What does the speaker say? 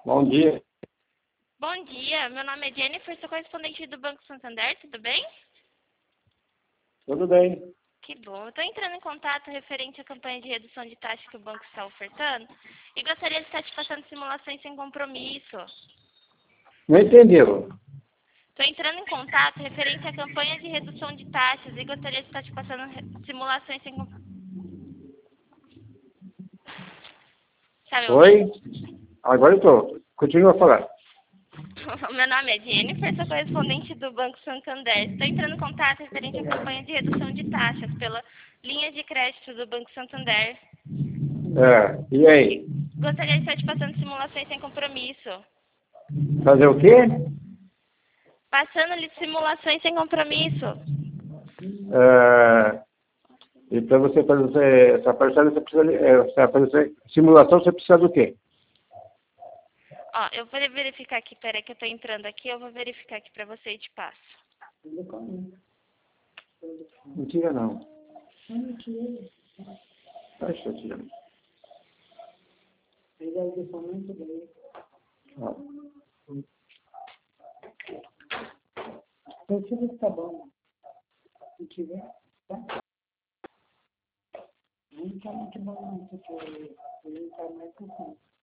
Bom dia. Bom dia, meu nome é Jennifer, sou correspondente do Banco Santander, tudo bem? Tudo bem? Que bom. Eu estou entrando em contato referente à campanha de redução de taxa que o banco está ofertando e gostaria de estar te passando simulações sem compromisso. Não entendeu? Estou entrando em contato referente à campanha de redução de taxas e gostaria de estar te passando simulações sem compromisso. Está me ouvindo? Oi? Agora eu estou. Continua a falar. Meu nome é Jennifer, sou correspondente do Banco Santander. Estou entrando em contato referente à campanha de redução de taxas pela linha de crédito do Banco Santander. E aí? Gostaria de estar te passando simulações sem compromisso. Fazer o quê? Passando-lhe simulações sem compromisso. E para você fazer essa parcela, você precisa, pra fazer simulação, você precisa do quê? Ó, eu vou verificar aqui, peraí que eu tô entrando aqui, eu vou verificar aqui pra você e te passo. Mentira não. Tá chateando. Ó. Eu tive que tá bom. Se tiver, tá? Não tá muito bom não, porque ele tá mais assim.